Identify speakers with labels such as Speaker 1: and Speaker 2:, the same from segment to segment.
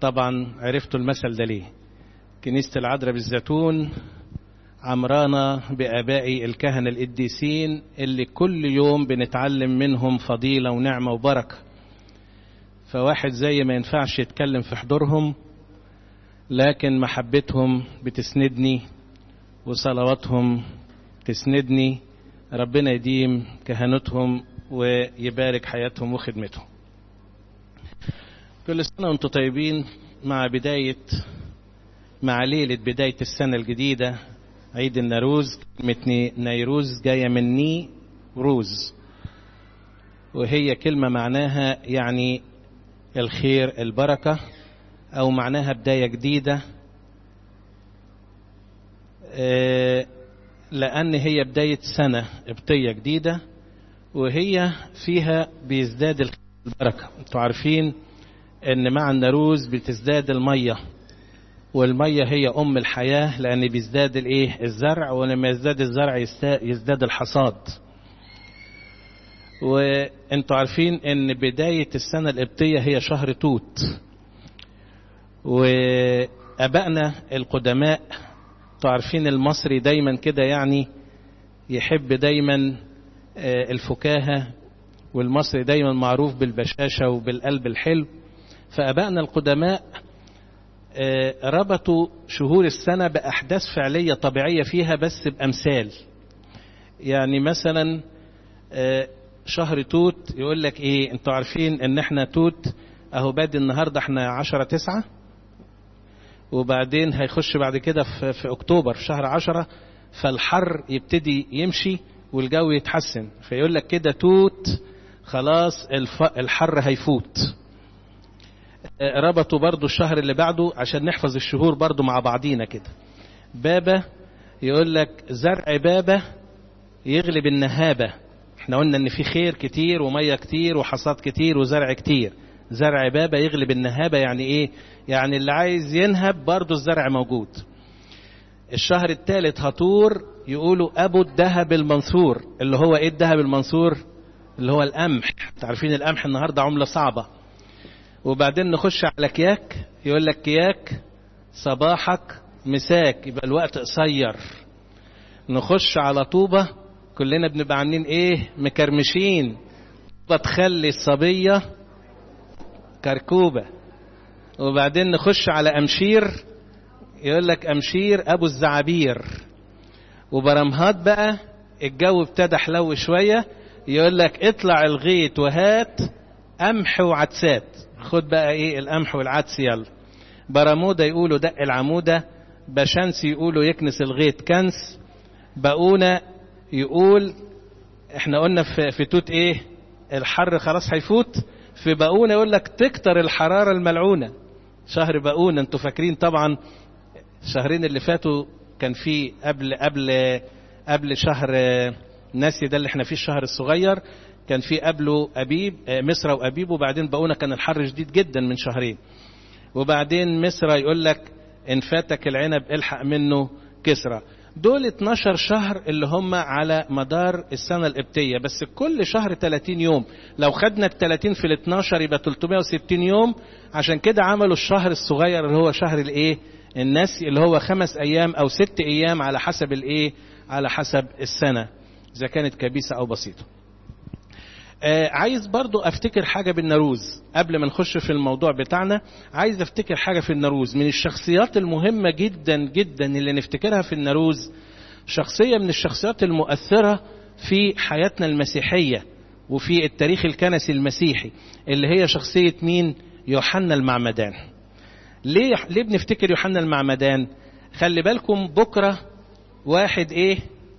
Speaker 1: طبعا عرفتوا المثل ده ليه. كنيسة العذراء بالزيتون عمرانة بآباء الكهنة القديسين اللي كل يوم بنتعلم منهم فضيلة ونعمة وبركة. فواحد زي ما ينفعش يتكلم في حضورهم، لكن محبتهم بتسندني وصلواتهم تسندني. ربنا يديم كهنتهم ويبارك حياتهم وخدمتهم. كل سنة وانتم طيبين مع ليلة بداية السنة الجديدة، عيد النوروز. كلمة نيروز جاية من ني روز، وهي كلمة معناها يعني الخير البركة، أو معناها بداية جديدة، لأن هي بداية سنة قبطية جديدة، وهي فيها بيزداد البركة. انتوا عارفين ان مع النوروز بتزداد المية، والمية هي أم الحياة، لأن بيزداد الزرع، ولما يزداد الزرع يزداد الحصاد. وانتوا عارفين ان بداية السنة القبطية هي شهر توت، وأبائنا القدماء انتوا عارفين المصري دايما كده يعني يحب دايما الفكاهة، والمصري دايما معروف بالبشاشة وبالقلب الحلو. فأبائنا القدماء ربطوا شهور السنة بأحداث فعلية طبيعية فيها، بس بأمثال. يعني مثلا شهر توت يقول لك ايه، انتوا عارفين ان احنا توت اهو بادي النهاردة احنا 10/9، وبعدين هيخش بعد كده في اكتوبر في شهر 10، فالحر يبتدي يمشي والجو يتحسن، فيقول لك كده توت خلاص الحر هيفوت. ربطوا برضو الشهر اللي بعده عشان نحفظ الشهور برضو مع بعضينا كده. بابا يقول لك زرع بابا يغلب النهابة. احنا قلنا ان في خير كتير ومية كتير وحصاد كتير وزرع كتير. زرع بابا يغلب النهابة يعني ايه؟ يعني اللي عايز ينهب برضو الزرع موجود. الشهر الثالث هطور يقولوا ابو الذهب المنصور. اللي هو ايه الذهب المنصور؟ اللي هو القمح. تعرفين القمح النهاردة عملة صعبة. وبعدين نخش على كياك، يقول لك كياك صباحك مساك، يبقى الوقت قصير. نخش على طوبة، كلنا بنبقى عاملين ايه؟ مكرمشين. طوبة تخلي الصبية كركوبة. وبعدين نخش على أمشير، يقول لك أمشير أبو الزعابير. وبرمهات بقى الجو ابتدى حلو شوية، يقول لك اطلع الغيط وهات قمح وعدسات. خد بقى ايه القمح والعدس يلا. برمودة يقولوا دق العمودة. بشانس يقولوا يكنس الغيط كنس. بقونا يقول احنا قلنا في توت ايه؟ الحر خلاص هيفوت. في بقونا يقول لك تكتر الحرارة الملعونة. شهر بقونا انتوا فاكرين طبعا الشهرين اللي فاتوا كان في قبل شهر ناسي ده اللي احنا فيه الشهر الصغير، كان في قبله أبيب مصر وأبيب، وبعدين بقونا كان الحر شديد جدا من شهرين. وبعدين مصر يقول لك إن فاتك العنب الحق منه كسرى. دول 12 شهر اللي هم على مدار السنة القبطية، بس كل شهر 30 يوم. لو خدنا 30 في 12 يبقى 360 يوم. عشان كده عملوا الشهر الصغير اللي هو شهر الايه؟ الناسي، اللي هو 5 أيام أو 6 أيام على حسب الايه؟ على حسب السنة إذا كانت كبيسة أو بسيطة. عايز برضو افتكر حاجة بالنوروز قبل ما نخش في الموضوع بتاعنا. عايز افتكر حاجة في النوروز من الشخصيات المهمة جدا جدا اللي نفتكرها في النوروز. شخصية من الشخصيات المؤثرة في حياتنا المسيحية وفي التاريخ الكنسي المسيحي، اللي هي شخصية مين؟ يوحنا المعمدان. ليه بنفتكر يوحنا المعمدان؟ خلي بالكم بكرة واحد ايه؟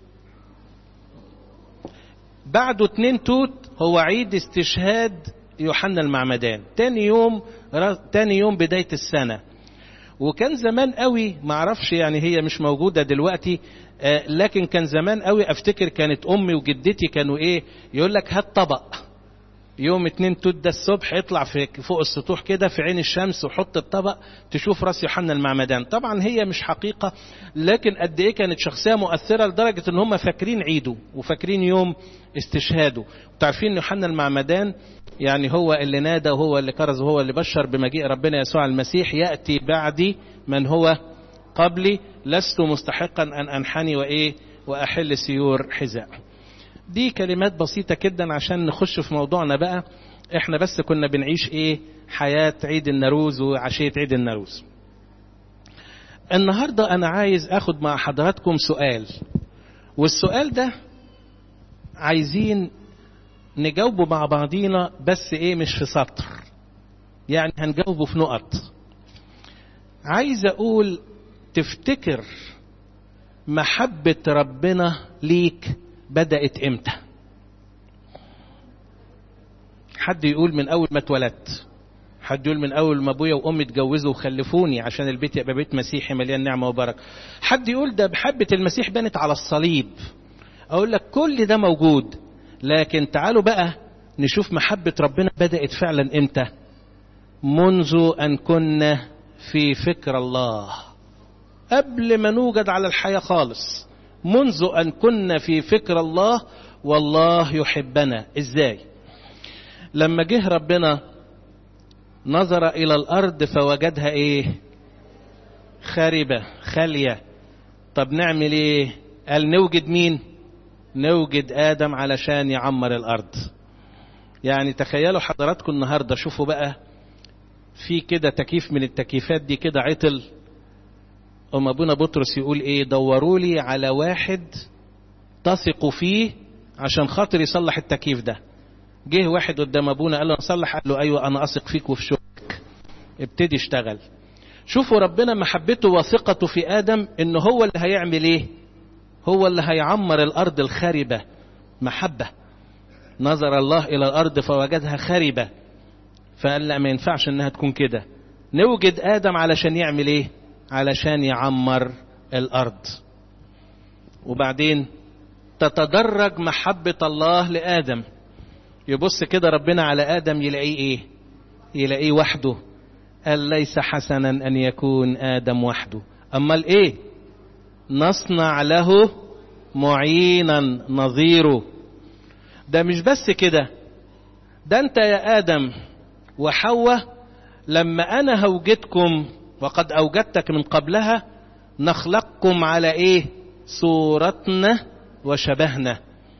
Speaker 1: بعده 2 توت هو عيد استشهاد يوحنا المعمدان. تاني يوم بداية السنة. وكان زمان قوي، معرفش يعني هي مش موجودة دلوقتي، لكن كان زمان قوي افتكر كانت امي وجدتي كانوا ايه؟ يقول لك هات طبق يوم 2 توت ده الصبح اطلع فوق السطوح كده في عين الشمس وحط الطبق تشوف راس يوحنا المعمدان. طبعا هي مش حقيقة، لكن قد ايه كانت شخصية مؤثرة لدرجة ان هم فاكرين عيده وفاكرين يوم استشهاده. وتعرفين ان يوحنا المعمدان يعني هو اللي نادى وهو اللي كرز وهو اللي بشر بمجيء ربنا يسوع المسيح: يأتي بعدي من هو قبلي لست مستحقا ان انحني واحل سيور حذاء. دي كلمات بسيطة جدا عشان نخش في موضوعنا بقى. احنا بس كنا بنعيش حياة عيد النوروز وعشية عيد النوروز. النهاردة انا عايز اخد مع حضراتكم سؤال، والسؤال ده عايزين نجاوبه مع بعضينا، بس مش في سطر، يعني هنجاوبه في نقط. عايز اقول تفتكر محبة ربنا ليك بدأت امتى؟ حد يقول من اول ما اتولدت، حد يقول من اول ما ابويا وامي اتجوزوا وخلفوني عشان البيت يبقى بيت مسيحي مليان نعمة وبركة. حد يقول ده محبة المسيح بانت على الصليب. اقول لك كل ده موجود، لكن تعالوا بقى نشوف محبة ربنا بدأت فعلا امتى. منذ ان كنا في فكر الله، قبل ما نوجد على الحياة خالص. منذ أن كنا في فكر الله والله يحبنا. إزاي؟ لما جه ربنا نظر إلى الأرض فوجدها خاربة خالية. طب نعمل قال نوجد مين؟ نوجد آدم علشان يعمر الأرض. يعني تخيلوا حضراتكم النهاردة، شوفوا بقى في كده تكييف من التكييفات دي كده عطل، ابونا بطرس يقول دوروا لي على واحد تثقوا فيه عشان خاطر يصلح التكييف ده. جه واحد قدام ابونا قال له اصلح، قال له ايوه انا اثق فيك وفي شغلك. ابتدي اشتغل. شوفوا ربنا محبته وثقته في ادم انه هو اللي هيعمل هو اللي هيعمر الارض الخاربة. محبة. نظر الله الى الارض فوجدها خاربة، فقال لا ما ينفعش انها تكون كده، نوجد ادم علشان يعمل علشان يعمر الارض. وبعدين تتدرج محبة الله لآدم. يبص كده ربنا على آدم يلاقيه يلاقيه وحده. قال ليس حسنا أن يكون آدم وحده، أمال نصنع له معينا نظيره. ده مش بس كده، ده انت يا آدم وحواء لما أنا هوجدكم وقد أوجدتك من قبلها نخلقكم على صورتنا وشبهنا.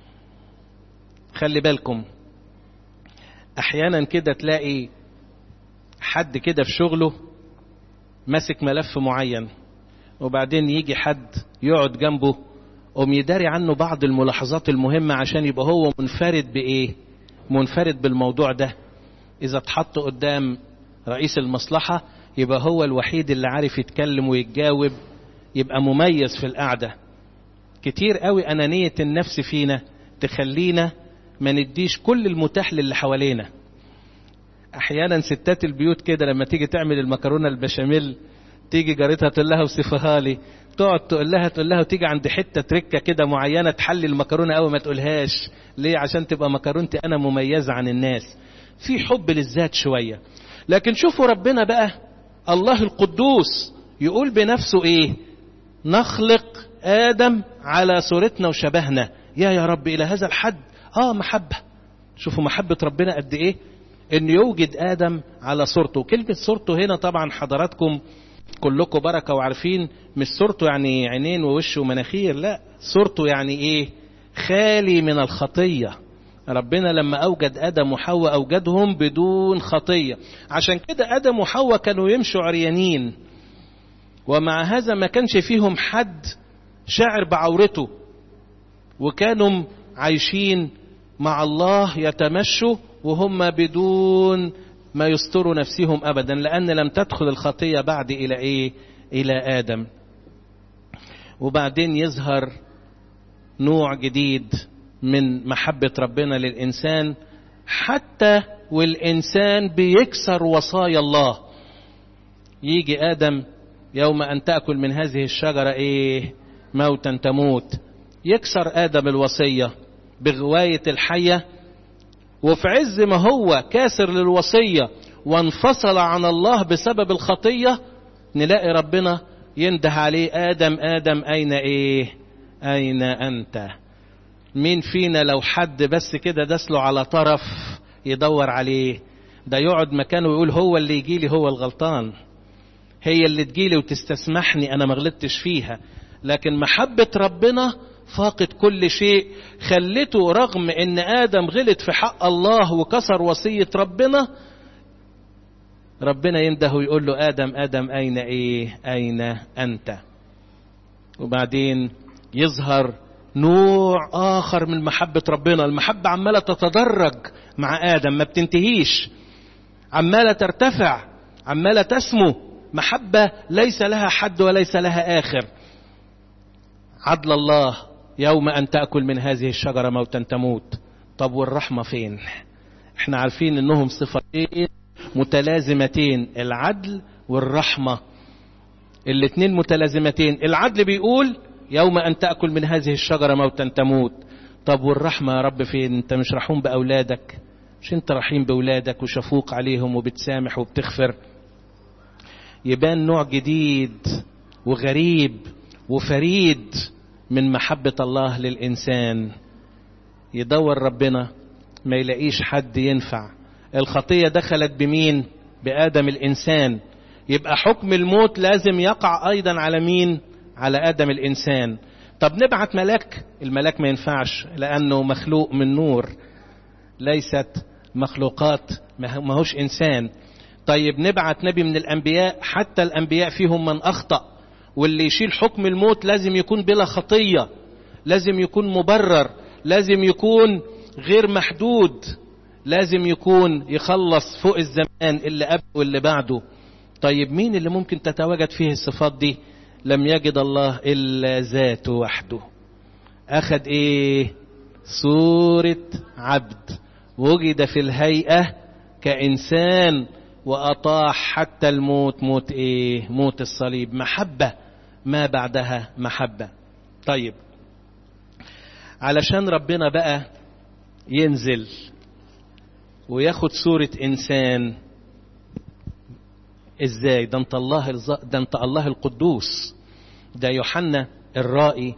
Speaker 1: خلي بالكم احيانا كده تلاقي حد كده في شغله ماسك ملف معين، وبعدين يجي حد يقعد جنبه يداري عنه بعض الملاحظات المهمة عشان يبقى هو منفرد منفرد بالموضوع ده. اذا اتحط قدام رئيس المصلحة يبقى هو الوحيد اللي عارف يتكلم ويتجاوب، يبقى مميز في القعدة. كتير قوي أنانية النفس فينا تخلينا ما نديش كل المتاح للي حوالينا. أحيانا ستات البيوت كده لما تيجي تعمل المكرونة البشاميل تيجي جارتها تقول لها وصفها لي، تقعد تقول لها وتيجي عند حتة تركة كده معينة تحلي المكرونة أو ما تقولهاش ليه؟ عشان تبقى مكرونتي أنا مميزة عن الناس. في حب للذات شوية. لكن شوفوا ربنا بقى الله القدوس يقول بنفسه نخلق آدم على صورتنا وشبهنا. يا رب إلى هذا الحد محبة. شوفوا محبة ربنا قد إن يوجد آدم على صورته. كلمة صورته هنا طبعا حضراتكم كلكم بركة وعارفين مش صورته يعني عينين ووش ومناخير، لا، صورته يعني خالي من الخطية. ربنا لما أوجد آدم وحواء أوجدهم بدون خطية. عشان كده آدم وحواء كانوا يمشوا عريانين، ومع هذا ما كانش فيهم حد شاعر بعورته، وكانوا عايشين مع الله يتمشوا وهم بدون ما يستروا نفسهم أبدا، لأن لم تدخل الخطية بعد إلى آدم. وبعدين يظهر نوع جديد من محبة ربنا للإنسان، حتى والإنسان بيكسر وصايا الله. يجي آدم يوم أن تأكل من هذه الشجرة موتا تموت. يكسر آدم الوصية بغواية الحية، وفي عز ما هو كاسر للوصية وانفصل عن الله بسبب الخطية، نلاقي ربنا ينده عليه: آدم آدم أين أين أنت؟ مين فينا لو حد بس كده دسله على طرف يدور عليه؟ ده يقعد مكانه ويقول: هو اللي يجيلي هو الغلطان، هي اللي تجيلي وتستسمحني، أنا ما غلطتش فيها. لكن محبة ربنا فاقد كل شيء، خلته رغم ان آدم غلط في حق الله وكسر وصية ربنا، ربنا ينده ويقول له: آدم آدم أين أين أنت؟ وبعدين يظهر نوع آخر من محبة ربنا. المحبة عمالة تتدرج مع آدم، ما بتنتهيش، عمالة ترتفع، عمالة تسمو، محبة ليس لها حد وليس لها آخر. عدل الله: يوم أن تأكل من هذه الشجرة موتا تموت. طب والرحمة فين؟ احنا عارفين انهم صفتين متلازمتين، العدل والرحمة، الاتنين متلازمتين. العدل بيقول: يوم أن تأكل من هذه الشجرة موتا تموت. طب والرحمة يا رب فين؟ انت مش رحوم بأولادك؟ مش انت رحيم بأولادك وشفوق عليهم وبتسامح وبتغفر؟ يبان نوع جديد وغريب وفريد من محبة الله للإنسان. يدور ربنا ما يلاقيش حد ينفع. الخطية دخلت بمين؟ بآدم الإنسان. يبقى حكم الموت لازم يقع أيضا على مين؟ على آدم الإنسان. طب نبعت ملاك؟ الملاك ما ينفعش لأنه مخلوق من نور، ليست مخلوقات، ما هوش إنسان. طيب نبعت نبي من الأنبياء؟ حتى الأنبياء فيهم من أخطأ، واللي يشيل حكم الموت لازم يكون بلا خطية، لازم يكون مبرر، لازم يكون غير محدود، لازم يكون يخلص فوق الزمان اللي قبله واللي بعده. طيب مين اللي ممكن تتواجد فيه الصفات دي؟ لم يجد الله إلا ذاته وحده. أخذ صورة عبد، وجد في الهيئة كإنسان، وأطاع حتى الموت. موت موت الصليب. محبة ما بعدها محبة. طيب علشان ربنا بقى ينزل وياخد صورة إنسان إزاي؟ ده انت الله القدوس. ده يوحنا الرائي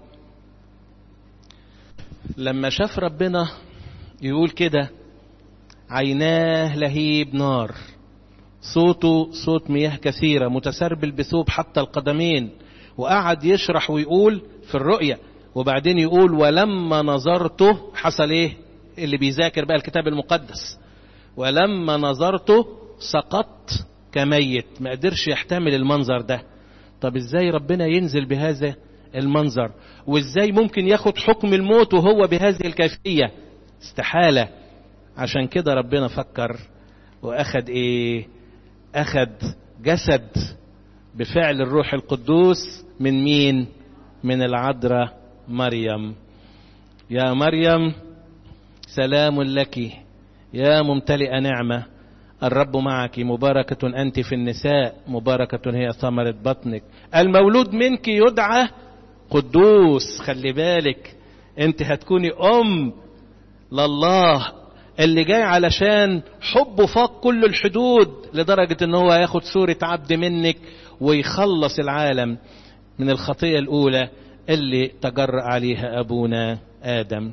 Speaker 1: لما شاف ربنا يقول كده: عيناه لهيب نار، صوته صوت مياه كثيرة، متسربل بثوب حتى القدمين. وقعد يشرح ويقول في الرؤية، وبعدين يقول: ولما نظرته حصل اللي بيذاكر بقى الكتاب المقدس: ولما نظرته سقطت كميت. ما قدرش يحتمل المنظر ده. طب ازاي ربنا ينزل بهذا المنظر؟ وازاي ممكن ياخد حكم الموت وهو بهذه الكيفية؟ استحالة. عشان كده ربنا فكر واخد اخد جسد بفعل الروح القدوس من مين؟ من العذراء مريم. يا مريم سلام لك، يا ممتلئة نعمة، الرب معك، مباركة أنت في النساء، مباركة هي ثمرة بطنك، المولود منك يدعى قدوس. خلي بالك انت هتكوني أم لله اللي جاي علشان حبه فاق كل الحدود، لدرجة ان هو ياخد صورة عبد منك ويخلص العالم من الخطية الأولى اللي تجرأ عليها أبونا آدم.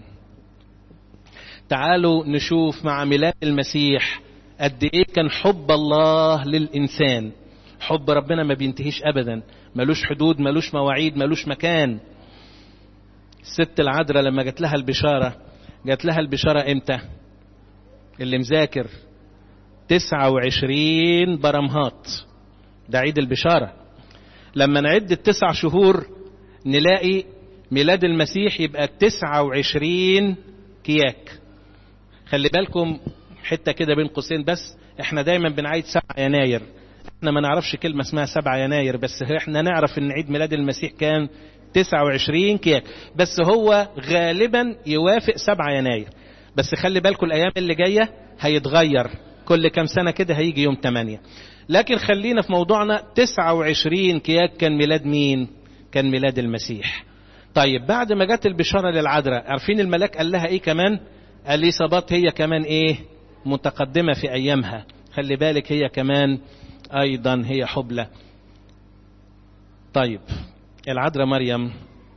Speaker 1: تعالوا نشوف مع ميلاد المسيح قد ايه كان حب الله للإنسان. حب ربنا ما بينتهيش أبدا، ملوش حدود، ملوش مواعيد، ملوش مكان. الست العذراء لما جات لها البشارة امتى؟ اللي مذاكر 29 برمهات، ده عيد البشارة. لما نعد 9 شهور نلاقي ميلاد المسيح يبقى 29 كياك. خلي بالكم حتة كده بين قوسين بس، احنا دايما بنعيد 7 يناير، احنا ما نعرفش كلمة اسمها 7 يناير، بس احنا نعرف ان عيد ميلاد المسيح كان 29 كياك، بس هو غالبا يوافق 7 يناير. بس خلي بالكم الايام اللي جاية هيتغير، كل كام سنة كده هيجي يوم 8. لكن خلينا في موضوعنا، 29 كياك كان ميلاد مين؟ كان ميلاد المسيح. طيب بعد ما جت البشارة للعذراء، عارفين الملاك قال لها ايه كمان؟ اليصابات هي كمان ايه؟ متقدمة في ايامها، خلي بالك هي كمان ايضا هي حبلى. طيب العذراء مريم،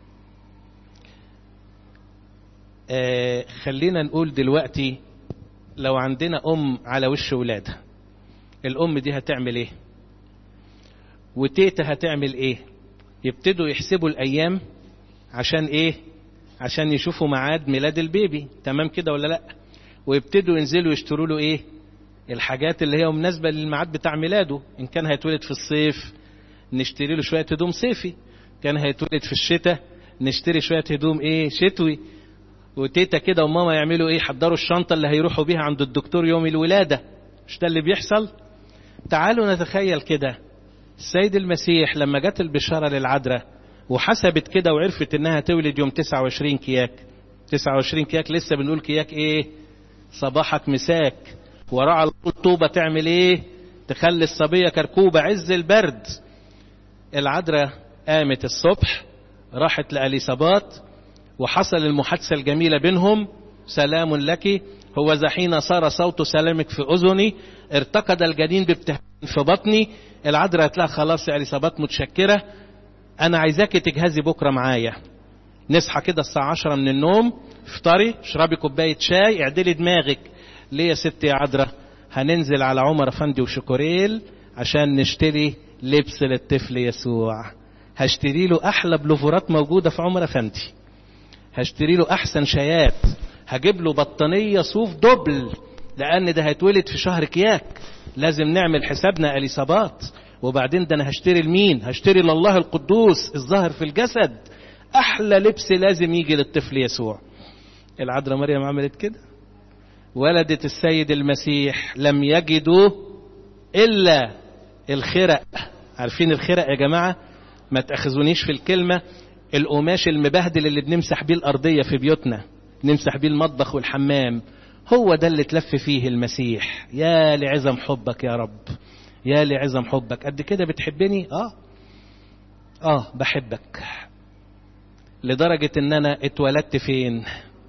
Speaker 1: خلينا نقول دلوقتي لو عندنا على وش ولادها، الام دي هتعمل ايه؟ وتيتا هتعمل ايه؟ يبتدوا يحسبوا الايام عشان ايه؟ عشان يشوفوا ميعاد ميلاد البيبي، تمام كده ولا لا؟ ويبتدوا ينزلوا يشتروا له ايه؟ الحاجات اللي هي مناسبة للميعاد بتاع ميلاده. ان كان هيتولد في الصيف نشتري له شوية هدوم صيفي، كان هيتولد في الشتاء نشتري شوية هدوم ايه؟ شتوي. وتيتا كده وماما يعملوا ايه؟ حضروا الشنطة اللي هيروحوا بيها عند الدكتور يوم الولادة. مش ده اللي بيحصل؟ تعالوا نتخيل كده السيد المسيح لما جت البشارة للعذراء وحسبت كده وعرفت انها تولد يوم 29 كياك. 29 كياك لسه بنقول كياك ايه؟ صباحك مساك. وراء على طول طوبة تعمل ايه؟ تخلي الصبية كركوبة عز البرد. العذراء قامت الصبح راحت لأليصابات وحصل المحادثة الجميلة بينهم. سلام لك، هو ذا حين صار صوت سلامك في أذني ارتقد الجنين بابتهاج في بطني. العذراء قالت لها خلاص يا أليصابات متشكرة، أنا عايزاكي تجهزي بكرة معايا. نصحى كده الساعة 10 من النوم، افطري، اشربي كوباية شاي، اعدلي دماغك. ليه يا ست يا عذراء؟ هننزل على عمر افندي وشكوريل عشان نشتري لبس للطفل يسوع. هشتري له احلى بلوفرات موجودة في عمر افندي، هشتري له احسن شايات، هجيب له بطانية صوف دبل، لان ده هيتولد في شهر كياك، لازم نعمل حسابنا اليصابات. وبعدين ده انا هشتري لمين؟ هشتري لله القدوس الظاهر في الجسد. احلى لبس لازم يجي للطفل يسوع. العذراء مريم عملت كده، ولدت السيد المسيح. لم يجدوا الا الخرق. عارفين الخرق يا جماعة؟ ما تأخذونيش في الكلمة، القماش المبهدل اللي بنمسح بيه الأرضية في بيوتنا، نمسح بيه المطبخ والحمام، هو ده اللي تلف فيه المسيح. يا لعظم حبك يا رب، يا لعظم حبك. قد كده بتحبني؟ بحبك، لدرجة ان انا اتولدت فين؟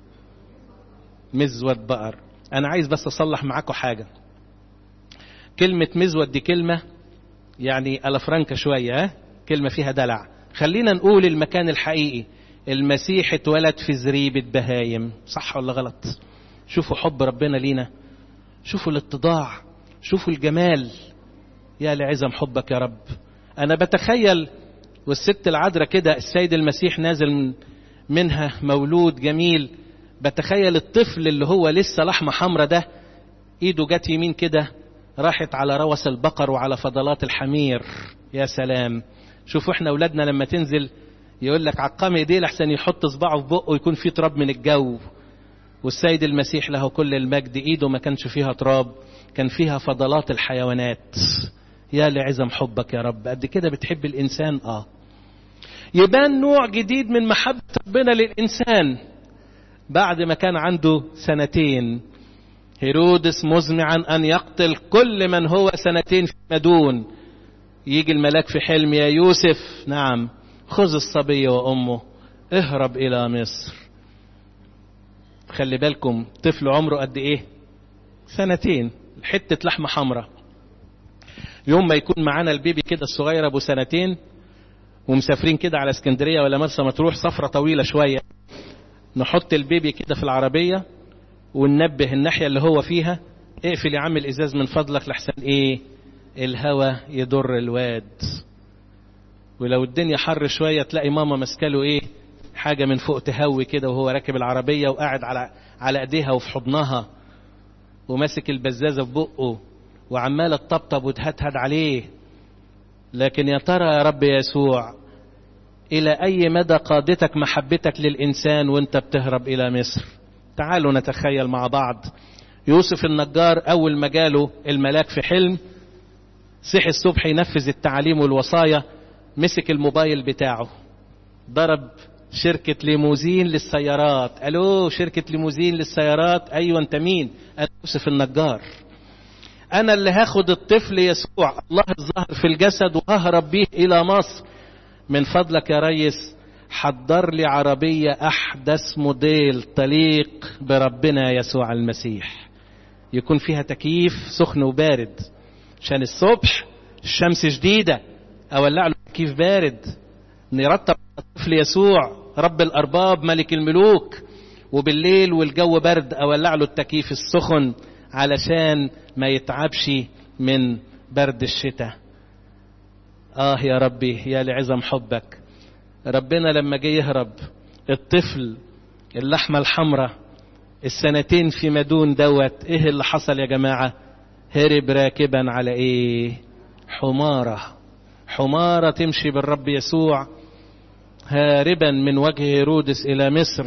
Speaker 1: مزود بقر. انا عايز بس اصلح معاكم حاجة. كلمة مزود دي كلمة يعني ألفرانكا شوية، كلمة فيها دلع. خلينا نقول المكان الحقيقي، المسيح اتولد في زريبة بهايم. صح ولا غلط؟ شوفوا حب ربنا لينا، شوفوا الاتضاع، شوفوا الجمال. يا لعظم حبك يا رب. انا بتخيل والست العذراء كده السيد المسيح نازل منها مولود جميل، بتخيل الطفل اللي هو لسه لحمة حمرة ده ايده جت يمين كده راحت على روس البقر وعلى فضلات الحمير. يا سلام. شوفوا احنا اولادنا لما تنزل يقول لك عقام ايديه لحسن يحط صباعه في بقه يكون فيه تراب من الجو. والسيد المسيح له كل المجد ايده ما كانش فيها تراب، كان فيها فضلات الحيوانات. يا لعظم حبك يا رب. قد كده بتحب الانسان. يبان نوع جديد من محبة ربنا للإنسان بعد ما كان عنده 2 سنين. هيرودس مزمعا أن يقتل كل من هو 2 سنين فيما دون. يجي الملاك في حلم، يا يوسف نعم خذ الصبي وأمه اهرب إلى مصر. خلي بالكم طفل عمره قد إيه؟ 2 سنين، حتة لحمة حمراء. يوم ما يكون معانا البيبي كده الصغير أبو 2 سنين ومسافرين كده على اسكندرية ولا مرسى مطروح، سفرة طويلة شوية، نحط البيبي كده في العربية وننبه الناحية اللي هو فيها، اقفل يا عم الإزاز من فضلك لحسن ايه الهوا يضر الواد. ولو الدنيا حر شوية تلاقي ماما مسكاله ايه حاجة من فوق تهوي كده وهو راكب العربية وقاعد على ايديها وفي حضنها وماسك البزازة في بقه وعمالة تطبطب وتهدهد عليه. لكن يا ترى يا رب يسوع إلى أي مدى قادتك محبتك للإنسان وانت بتهرب إلى مصر؟ تعالوا نتخيل مع بعض. يوسف النجار أول ما جاله الملاك في حلم صحي الصبح ينفذ التعاليم والوصايا، مسك الموبايل بتاعه ضرب شركة ليموزين للسيارات. ألو شركة ليموزين للسيارات؟ أيوة أنت مين؟ أنا يوسف النجار، أنا اللي هاخد الطفل يسوع الله الظاهر في الجسد وههرب به إلى مصر. من فضلك يا ريس حضر لي عربية أحدث موديل تليق بربنا يسوع المسيح، يكون فيها تكييف سخن وبارد، عشان الصبح الشمس شديدة أولع له تكييف بارد، نرتب الطفل يسوع رب الأرباب ملك الملوك، وبالليل والجو برد أولع له التكييف السخن علشان ما يتعبش من برد الشتاء. يا ربي يا لعظم حبك. ربنا لما جه يهرب الطفل اللحمة الحمراء السنتين في مدون دوت، ايه اللي حصل يا جماعة؟ هرب راكبا على ايه؟ حمارة تمشي بالرب يسوع هاربا من وجه هيرودس الى مصر،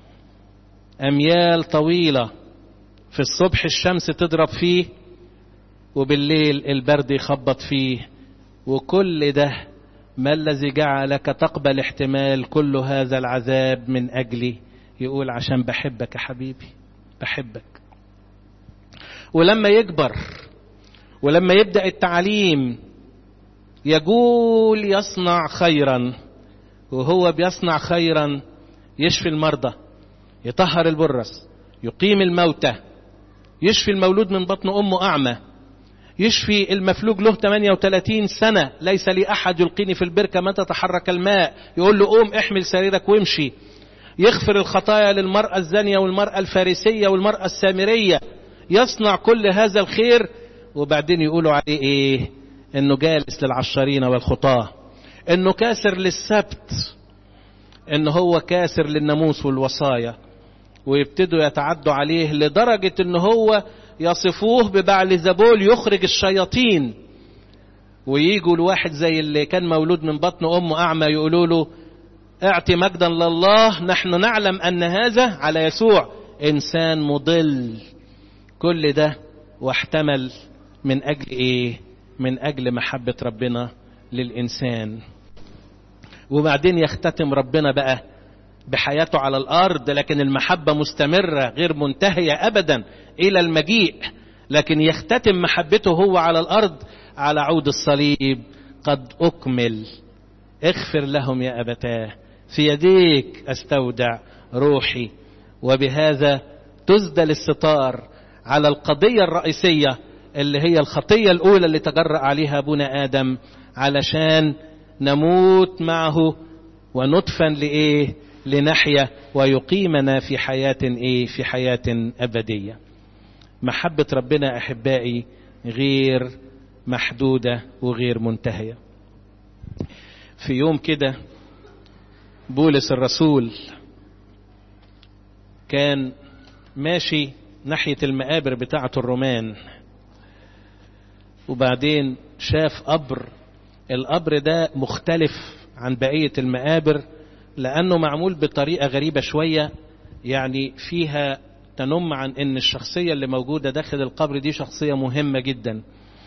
Speaker 1: اميال طويلة، في الصبح الشمس تضرب فيه وبالليل البرد يخبط فيه، وكل ده ما الذي جعلك تقبل احتمال كل هذا العذاب من أجلي؟ يقول عشان بحبك يا حبيبي، بحبك. ولما يكبر ولما يبدأ التعليم يقول يصنع خيرا، وهو بيصنع خيرا يشفي المرضى، يطهر البرص، يقيم الموتى، يشفي المولود من بطن أمه أعمى، يشفي المفلوج له 38 سنة ليس لي أحد يلقيني في البركة متى تحرك الماء، يقول له قوم احمل سريرك وامشي، يغفر الخطايا للمرأة الزانية والمرأة الفارسية والمرأة السامرية، يصنع كل هذا الخير، وبعدين يقولوا عليه ايه؟ انه جالس للعشارين والخطاة، انه كاسر للسبت، انه هو كاسر للناموس والوصايا، ويبتدوا يتعدوا عليه لدرجة انه هو يصفوه ببعلزبول يخرج الشياطين. وييجوا الواحد زي اللي كان مولود من بطن أمه أعمى يقولوا له اعطي مجدا لله، نحن نعلم أن هذا على يسوع إنسان مضل. كل ده واحتمل من أجل إيه؟ من أجل محبة ربنا للإنسان. وبعدين يختتم ربنا بقى بحياته على الأرض، لكن المحبة مستمرة غير منتهية أبدا إلى المجيء، لكن يختتم محبته هو على الأرض على عود الصليب. قد أكمل، اغفر لهم يا أبتاه، في يديك أستودع روحي. وبهذا تسدل الستار على القضية الرئيسية اللي هي الخطية الأولى اللي تجرأ عليها أبونا آدم، علشان نموت معه وندفن لإيه؟ لنحيا ويقيمنا في حياة إيه؟ في حياة أبدية. محبة ربنا أحبائي غير محدودة وغير منتهية. في يوم كده بولس الرسول كان ماشي ناحية المقابر بتاعة الرومان، وبعدين شاف قبر. القبر ده مختلف عن بقية المقابر لأنه معمول بطريقة غريبة شوية، يعني فيها تنم عن أن الشخصية اللي موجودة داخل القبر دي شخصية مهمة جدا،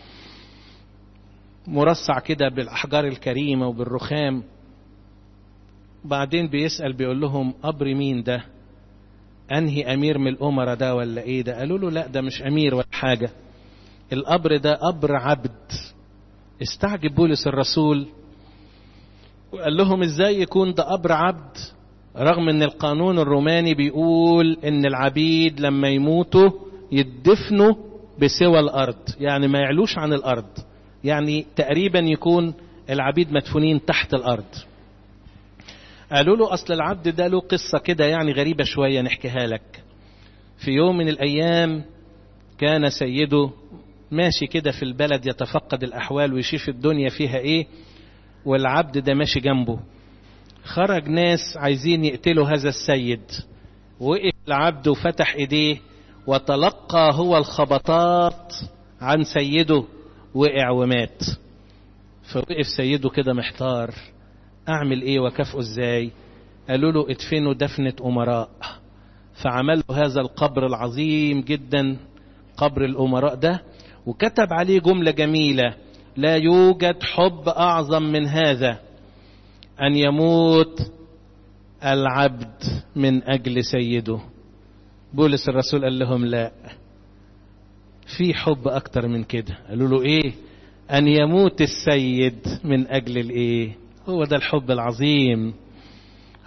Speaker 1: مرصع كده بالأحجار الكريمة وبالرخام. بعدين بيسأل بيقول لهم قبر مين ده؟ أنهي أمير من الأمراء ده ولا إيه ده؟ قالوا له لا ده مش أمير ولا حاجة، القبر ده قبر عبد. استعجب بولس الرسول وقال لهم ازاي يكون ده قبر عبد، رغم ان القانون الروماني بيقول ان العبيد لما يموتوا يدفنوا بسوى الارض، يعني ما يعلوش عن الارض، يعني تقريبا يكون العبيد مدفونين تحت الارض. قالوا له اصل العبد ده له قصة كده يعني غريبة شوية نحكيها لك. في يوم من الايام كان سيده ماشي كده في البلد يتفقد الاحوال ويشوف الدنيا فيها ايه، والعبد ده ماشي جنبه. خرج ناس عايزين يقتلوا هذا السيد، وقف العبد وفتح ايديه وتلقى هو الخبطات عن سيده، وقع ومات. فوقف سيده كده محتار، اعمل ايه وكافئه ازاي؟ قالوا له ادفنوا دفنة امراء. فعملوا هذا القبر العظيم جدا، قبر الامراء ده، وكتب عليه جملة جميلة: لا يوجد حب أعظم من هذا، أن يموت العبد من أجل سيده. بولس الرسول قال لهم لا، في حب أكتر من كده. قالوا له إيه؟ أن يموت السيد من أجل الإيه؟ هو ده الحب العظيم.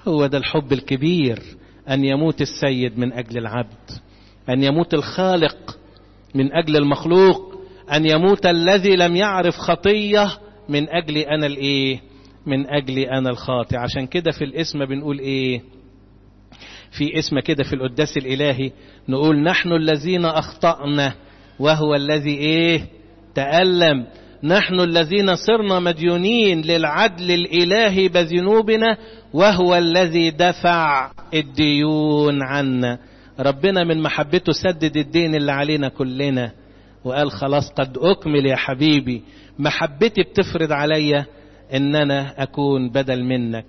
Speaker 1: هو ده الحب الكبير، أن يموت السيد من أجل العبد، أن يموت الخالق من أجل المخلوق، أن يموت الذي لم يعرف خطية من أجل أنا الإيه؟ من أجل أنا الخاطئ. عشان كده في الاسم بنقول إيه؟ في اسم كده في القداس الإلهي نقول نحن الذين أخطأنا وهو الذي إيه؟ تألم. نحن الذين صرنا مديونين للعدل الإلهي بذنوبنا وهو الذي دفع الديون عنا. ربنا من محبته سدد الدين اللي علينا كلنا وقال خلاص قد أكمل يا حبيبي. محبتي بتفرض عليا ان انا اكون بدل منك.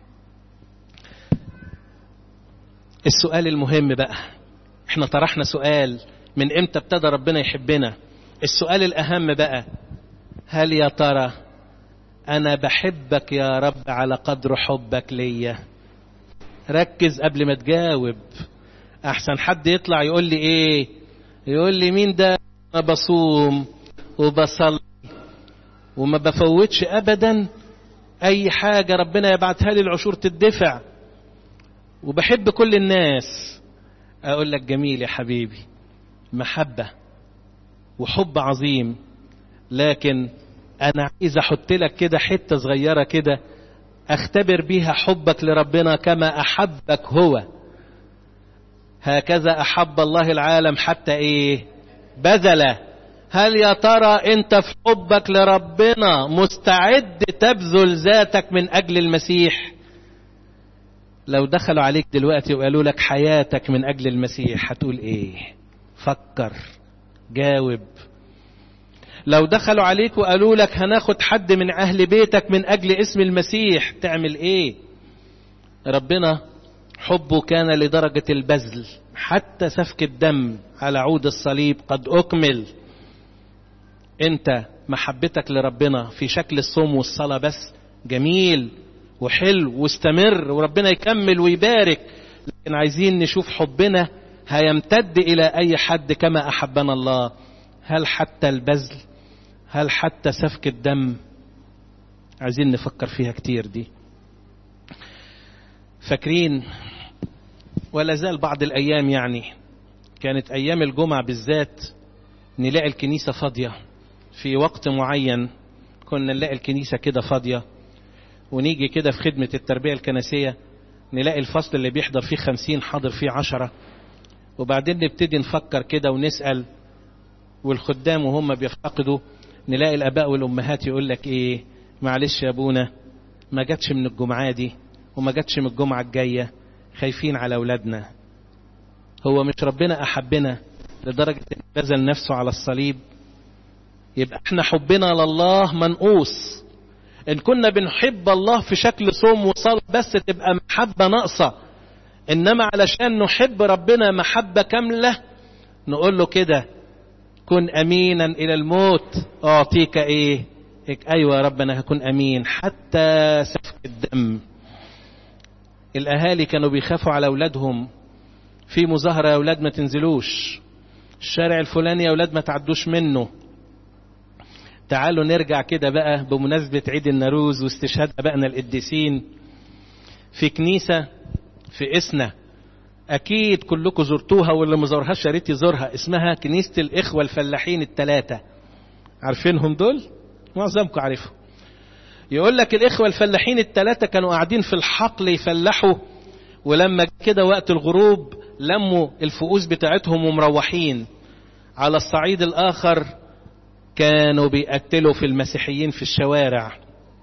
Speaker 1: السؤال المهم بقى، احنا طرحنا سؤال من امتى ابتدى ربنا يحبنا. السؤال الاهم بقى، هل يا ترى انا بحبك يا رب على قدر حبك ليا؟ ركز قبل ما تجاوب، احسن حد يطلع يقول لي ايه؟ يقول لي مين ده؟ انا بصوم وبصلي وما بفوتش ابدا اي حاجة ربنا يبعتها لي العشور تدفع وبحب كل الناس. اقول لك جميل يا حبيبي، محبة وحب عظيم، لكن انا عايز احط لك كده حتة صغيرة كده اختبر بيها حبك لربنا كما احبك هو. هكذا احب الله العالم حتى ايه؟ بذل. هل يا ترى انت في حبك لربنا مستعد تبذل ذاتك من اجل المسيح؟ لو دخلوا عليك دلوقتي وقالوا لك حياتك من اجل المسيح هتقول ايه؟ فكر، جاوب. لو دخلوا عليك وقالوا لك هناخد حد من اهل بيتك من اجل اسم المسيح تعمل ايه؟ ربنا حبه كان لدرجة البذل، حتى سفك الدم على عود الصليب قد أكمل. انت محبتك لربنا في شكل الصوم والصلاة بس جميل وحلو واستمر وربنا يكمل ويبارك، لكن عايزين نشوف حبنا هيمتد إلى أي حد كما أحبنا الله. هل حتى البذل؟ هل حتى سفك الدم؟ عايزين نفكر فيها كتير دي. فاكرين ولا زال بعض الأيام، يعني كانت أيام الجمعة بالذات نلاقي الكنيسة فاضية. في وقت معين كنا نلاقي الكنيسة كده فاضية، ونيجي كده في خدمة التربية الكنسية نلاقي الفصل اللي بيحضر فيه 50 حاضر فيه 10، وبعدين نبتدي نفكر كده ونسأل، والخدام وهم بيفتقدوا نلاقي الآباء والأمهات يقول لك إيه؟ معلش يا أبونا ما جاتش من الجمعة دي وما جاتش من الجمعة الجاية، خايفين على أولادنا. هو مش ربنا أحبنا لدرجة أن بذل نفسه على الصليب؟ يبقى احنا حبنا لله منقوص. ان كنا بنحب الله في شكل صوم وصلاة بس تبقى محبة ناقصة، انما علشان نحب ربنا محبة كاملة نقول له كده كن امينا الى الموت اعطيك ايه؟ ايوه يا رب انا هكون امين حتى سفك الدم. الاهالي كانوا بيخافوا على اولادهم، في مظاهرة يا اولاد ما تنزلوش، الشارع الفلاني يا اولاد ما تعدوش منه. تعالوا نرجع كده بقى بمناسبة عيد النوروز واستشهاد أبائنا القديسين في كنيسة في إسنا، أكيد كلكم زرتوها واللي ما زورهاش يا ريت يزورها، اسمها كنيسة الإخوة الفلاحين الثلاثة. عارفينهم دول؟ معظمكم عارفهم. يقول لك الإخوة الفلاحين الثلاثة كانوا قاعدين في الحقل يفلحوا، ولما كده وقت الغروب لموا الفؤوس بتاعتهم ومروحين. على الصعيد الآخر كانوا بيقتلوا في المسيحيين في الشوارع،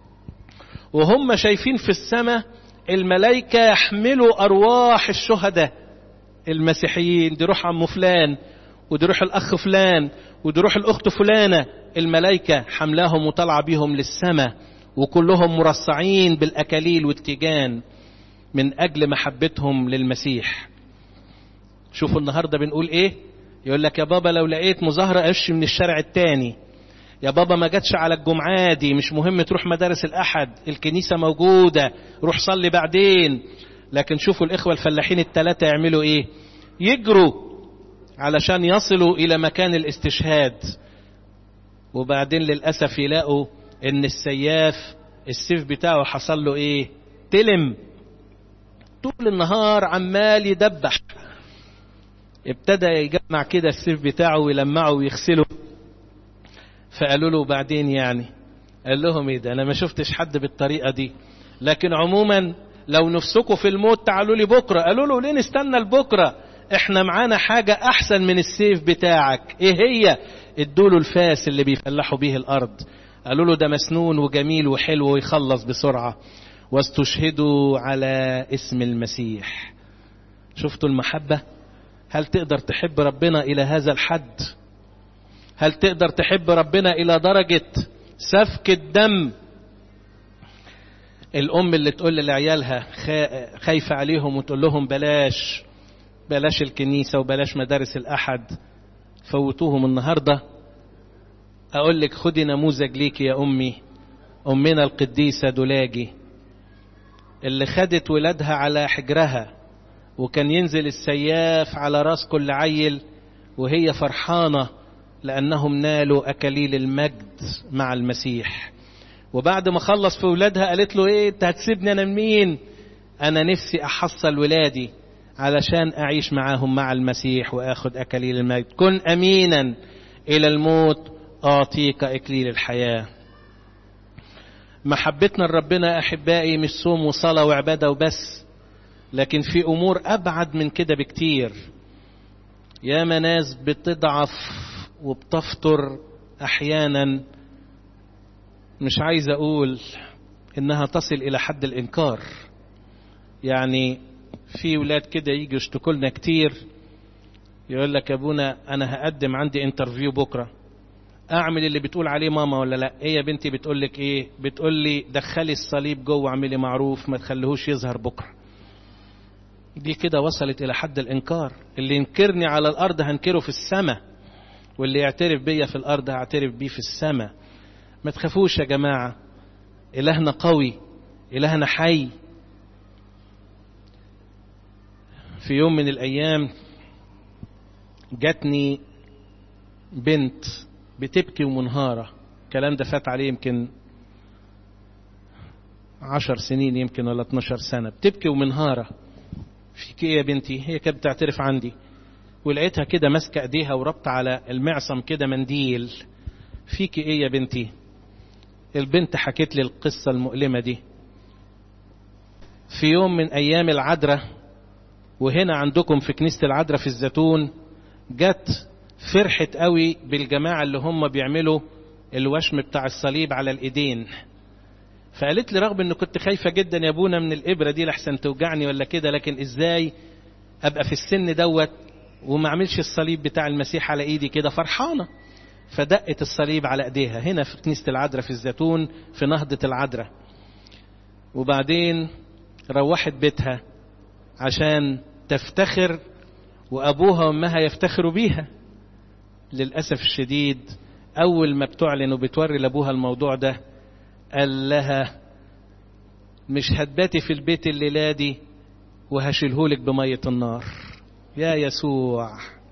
Speaker 1: وهم شايفين في السماء الملائكة يحملوا أرواح الشهداء المسيحيين، دي روح عم فلان ودي روح الأخ فلان ودي روح الأخت فلانة، الملائكة حملاهم وطلع بيهم للسماء، وكلهم مرصعين بالأكاليل والتيجان من أجل محبتهم للمسيح. شوفوا النهاردة بنقول إيه؟ يقول لك يا بابا لو لقيت مظاهرة امشي من الشارع التاني، يا بابا ما جاتش على الجمعة دي مش مهم تروح مدارس الأحد، الكنيسة موجودة روح صلي بعدين. لكن شوفوا الإخوة الفلاحين الثلاثة يعملوا إيه؟ يجروا علشان يصلوا إلى مكان الاستشهاد، وبعدين للأسف يلاقوا إن السيف بتاعه حصل له إيه؟ تلم. طول النهار عمال يدبح. ابتدى يجمع كده السيف بتاعه ويلمعه ويغسله. فقالوا له بعدين يعني، قال لهم ايه ده، انا ما شفتش حد بالطريقة دي، لكن عموما لو نفسكوا في الموت تعالوا لي بكرة. قالوا له ليه نستنى لبكرة، احنا معانا حاجة احسن من السيف بتاعك. ايه هي؟ ادوا له الفاس اللي بيفلحوا بيه الارض. قالوا له ده مسنون وجميل وحلو ويخلص بسرعة. واستشهدوا على اسم المسيح. شفتوا المحبة؟ هل تقدر تحب ربنا الى هذا الحد؟ هل تقدر تحب ربنا الى درجة سفك الدم؟ الام اللي تقول لعيالها خايفة عليهم وتقول لهم بلاش الكنيسة وبلاش مدارس الأحد، فوتوهم النهاردة. أقول لك خدي نموذج ليك يا أمي، أمنا القديسة دولاجي اللي خدت ولادها على حجرها، وكان ينزل السياف على راس كل عيل وهي فرحانة لأنهم نالوا أكاليل المجد مع المسيح. وبعد ما خلص في ولادها قالت له ايه، انت هتسيبني انا مين؟ انا نفسي احصل ولادي علشان اعيش معاهم مع المسيح واخد اكاليل المجد. كن امينا الى الموت اعطيك اكليل الحياة. محبتنا لربنا احبائي مش صوم وصلاة وعبادة وبس، لكن في امور ابعد من كده بكتير. ياما ناس بتضعف وبتفطر احيانا، مش عايز اقول انها تصل الى حد الانكار. يعني في ولاد كده يجي يشتكوا لنا كتير، يقول لك يا ابونا انا هقدم عندي انترفيو بكره، اعمل اللي بتقول عليه ماما ولا لا؟ ايه يا بنتي بتقول لك ايه؟ بتقول لي دخلي الصليب جوه، اعملي معروف، ما تخليهوش يظهر بكره. دي كده وصلت الى حد الانكار. اللي ينكرني على الارض هنكره في السماء، واللي يعترف بيا في الارض هعترف بيه في السماء. ما تخافوش يا جماعة، إلهنا قوي، إلهنا حي. في يوم من الأيام جاتني بنت بتبكي ومنهارة، الكلام ده فات عليه يمكن 10 سنين يمكن ولا 12 سنة. بتبكي ومنهارة. فيك ايه يا بنتي؟ هي كانت بتعترف عندي، ولقيتها كده ماسكة ايديها وربط على المعصم كده منديل. فيك ايه يا بنتي؟ البنت حكت لي القصة المؤلمة دي. في يوم من أيام العذراء، وهنا عندكم في كنيسة العذراء في الزيتون، جت فرحت قوي بالجماعة اللي هم بيعملوا الوشم بتاع الصليب على الإيدين. فقالت لي رغم أنه كنت خايفة جدا يا ابونا من الإبرة دي لحسن توجعني ولا كده، لكن إزاي أبقى في السن دوت وما أعملش الصليب بتاع المسيح على إيدي كده؟ فرحانة. فدقت الصليب على ايديها هنا في كنيسة العذراء في الزيتون في نهضة العذراء. وبعدين روحت بيتها عشان تفتخر وابوها وامها يفتخروا بيها. للأسف الشديد اول ما بتعلن وبتوري لابوها الموضوع ده، قال لها مش هتباتي في البيت الليلة دي وهشيلهولك بمية النار. يا يسوع.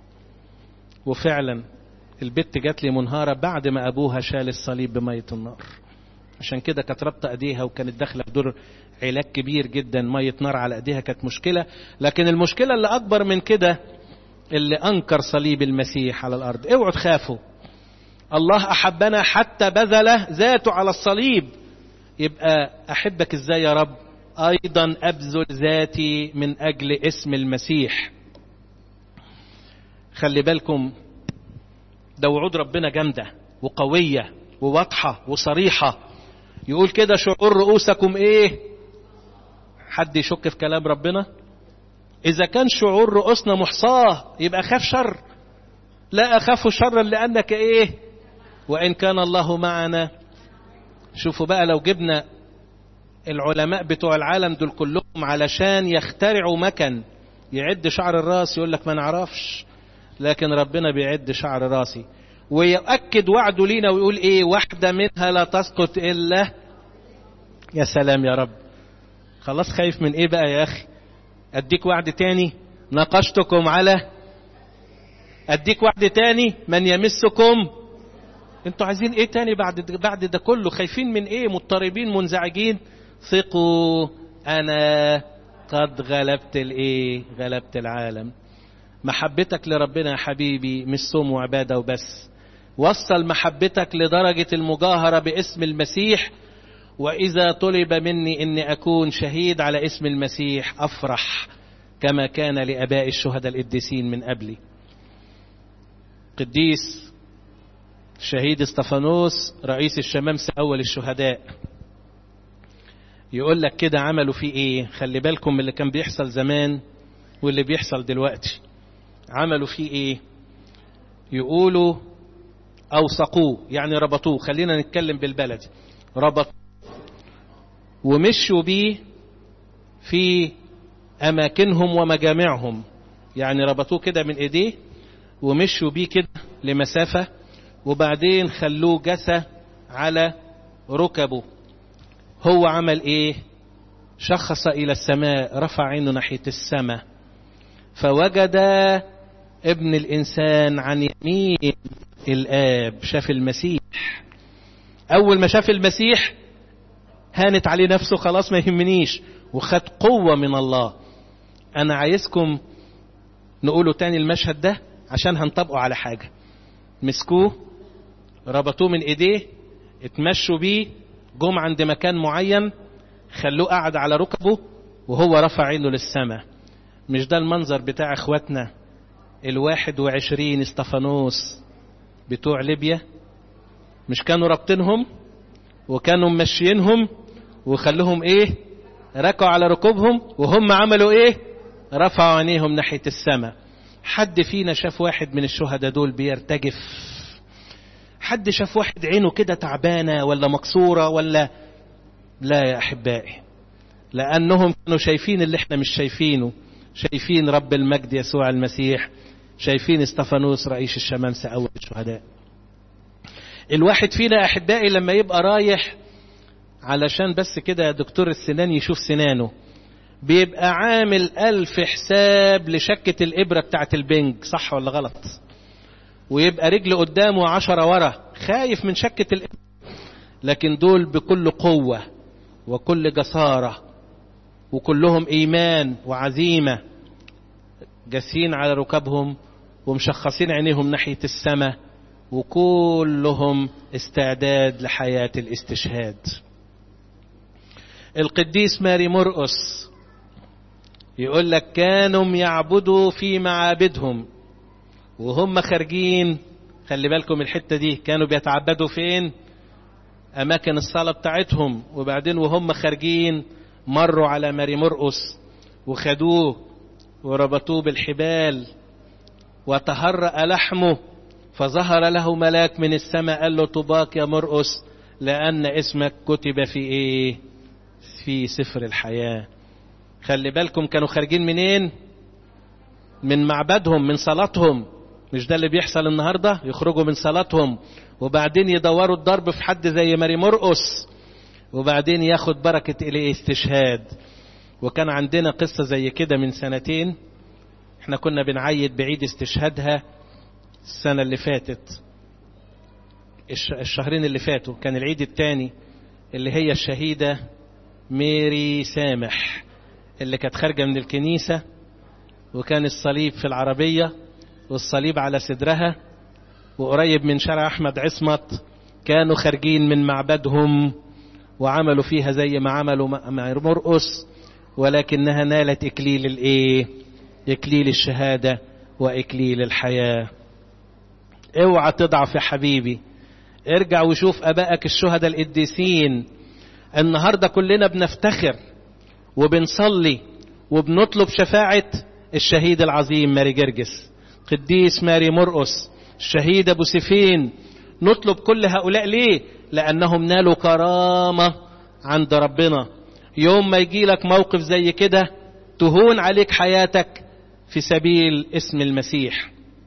Speaker 1: وفعلا البت جات لي منهارة بعد ما أبوها شال الصليب بمية النار. عشان كده كانت رابطة ايديها وكانت داخلة في دور علاج كبير جدا. مية نار على ايديها كانت مشكلة، لكن المشكلة اللي أكبر من كده اللي أنكر صليب المسيح على الأرض. اوعوا تخافوا، الله أحبنا حتى بذل ذاته على الصليب. يبقى أحبك إزاي يا رب؟ أيضا أبذل ذاتي من أجل اسم المسيح. خلي بالكم، ده وعود ربنا جامدة وقوية وواضحة وصريحة. يقول كده شعور رؤوسكم ايه؟ حد يشك في كلام ربنا؟ اذا كان شعور رؤوسنا محصاه يبقى خاف شر؟ لا اخاف شرا لانك ايه؟ وان كان الله معنا. شوفوا بقى، لو جبنا العلماء بتوع العالم دول كلهم علشان يخترعوا مكن يعد شعر الراس، يقول لك ما نعرفش، لكن ربنا بيعد شعر راسي ويؤكد وعده لينا ويقول ايه؟ واحدة منها لا تسقط الا. يا سلام يا رب. خلاص خايف من ايه بقى يا اخي؟ اديك وعد تاني، ناقشتكم على، اديك وعد تاني، من يمسكم. انتوا عايزين ايه تاني بعد ده كله؟ خايفين من ايه؟ مضطربين منزعجين؟ ثقوا انا قد غلبت غلبت العالم. محبتك لربنا يا حبيبي مش صوم وعبادة وبس، وصل محبتك لدرجة المجاهرة باسم المسيح. وإذا طلب مني أني أكون شهيد على اسم المسيح أفرح كما كان لآباء الشهداء القديسين من قبلي. قديس شهيد استفانوس رئيس الشمامسة أول الشهداء يقول لك كده عملوا فيه ايه. خلي بالكم من اللي كان بيحصل زمان واللي بيحصل دلوقتي. عملوا فيه ايه؟ يقولوا اوثقوه، يعني ربطوه. خلينا نتكلم بالبلدي. ربطوه ومشوا بيه في اماكنهم ومجامعهم، يعني ربطوه كده من ايديه ومشوا بيه كده لمسافة، وبعدين خلوه جثة على ركبه. هو عمل ايه؟ شخص الى السماء، رفع عينه ناحية السماء، فوجد ابن الانسان عن يمين الاب. شاف المسيح. اول ما شاف المسيح هانت عليه نفسه، خلاص ما يهمنيش، وخد قوة من الله. انا عايزكم نقوله تاني المشهد ده عشان هنطبقه على حاجة. مسكوه، ربطوه من ايديه، اتمشوا بيه، جم عند مكان معين، خلوه قاعد على ركبه وهو رفع عينه للسماء. مش ده المنظر بتاع اخواتنا 21 استفانوس بتوع ليبيا؟ مش كانوا رابطينهم وكانوا ممشيينهم وخلوهم ايه؟ ركعوا على ركوبهم، وهم عملوا ايه؟ رفعوا عينيهم ناحية السماء. حد فينا شاف واحد من الشهداء دول بيرتجف؟ حد شاف واحد عينه كده تعبانة ولا مكسورة ولا؟ لا يا أحبائي، لأنهم كانوا شايفين اللي احنا مش شايفينه. شايفين رب المجد يسوع المسيح، شايفين استفانوس رئيس الشمامسة أول الشهداء. الواحد فينا أحبائي لما يبقى رايح علشان بس كده دكتور السنان يشوف سنانه، بيبقى عامل 1000 حساب لشكة الإبرة بتاعت البنج، صح ولا غلط؟ ويبقى رجل قدامه 10 ورا، خايف من شكة الإبرة. لكن دول بكل قوة وكل جسارة وكلهم إيمان وعزيمة، جاسين على ركبهم ومشخصين عينيهم ناحية السماء، وكلهم استعداد لحياة الاستشهاد. القديس ماري مرقس يقول لك كانوا يعبدوا في معابدهم وهم خارجين. خلي بالكم الحتة دي، كانوا بيتعبدوا فين؟ أماكن الصلاة بتاعتهم. وبعدين وهم خارجين مروا على ماري مرقس وخدوه وربطوه بالحبال وتهرأ لحمه، فظهر له ملاك من السماء قال له طوباك يا مرقس، لأن اسمك كتب في ايه؟ في سفر الحياة. خلي بالكم كانوا خارجين منين؟ من معبدهم، من صلاتهم. مش ده اللي بيحصل النهاردة؟ يخرجوا من صلاتهم وبعدين يدوروا الضرب في حد زي ماري مرقس، وبعدين ياخد بركة إليه استشهاد. وكان عندنا قصة زي كده من 2 سنين، احنا كنا بنعيد بعيد استشهادها السنة اللي فاتت، الشهرين اللي فاتوا، كان العيد الثاني، اللي هي الشهيدة ميري سامح اللي كانت خارجة من الكنيسة، وكان الصليب في العربية والصليب على صدرها، وقريب من شارع أحمد عصمت. كانوا خارجين من معبدهم وعملوا فيها زي ما عملوا مع مرقس، ولكنها نالت إكليل الإيه؟ إكليل الشهادة وإكليل الحياة. اوعى تضعف يا حبيبي، ارجع وشوف أبائك الشهداء القديسين. النهاردة كلنا بنفتخر وبنصلي وبنطلب شفاعة الشهيد العظيم ماري جرجس، قديس ماري مرقس، الشهيد أبو سيفين. نطلب كل هؤلاء ليه؟ لأنهم نالوا كرامة عند ربنا. يوم ما يجي لك موقف زي كده تهون عليك حياتك في سبيل اسم المسيح.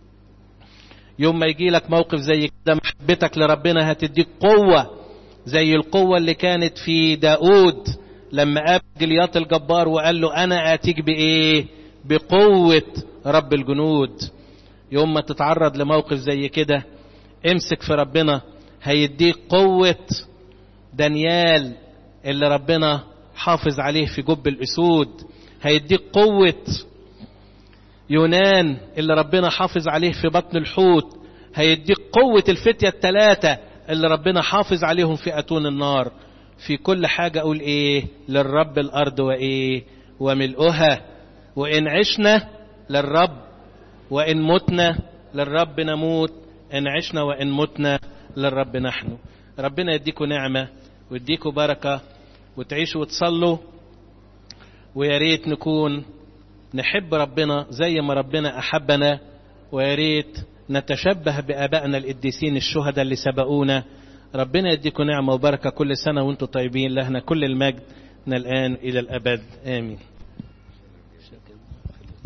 Speaker 1: يوم ما يجي لك موقف زي كده محبتك لربنا هتديك قوة زي القوة اللي كانت في داود لما قابل جليات الجبار وقال له أنا آتيك بإيه؟ بقوة رب الجنود. يوم ما تتعرض لموقف زي كده امسك في ربنا، هيديك قوة دانيال اللي ربنا حافظ عليه في جب الأسود، هيديك قوة يونان اللي ربنا حافظ عليه في بطن الحوت، هيديك قوة الفتية الثلاثة اللي ربنا حافظ عليهم في أتون النار. في كل حاجة أقول إيه؟ للرب الأرض وإيه؟ وملؤها، وإن عشنا للرب وإن متنا للرب نموت، إن عشنا وإن متنا للرب نحن. ربنا يديكوا نعمة ويديكوا بركة وتعيشوا وتصلوا، ويا ريت نكون نحب ربنا زي ما ربنا أحبنا، ويا ريت نتشبه بآبائنا القديسين الشهداء اللي سبقونا. ربنا يديكم نعمة وبركة كل سنة وانتم طيبين. لهنا كل المجد من الآن إلى الأبد، آمين.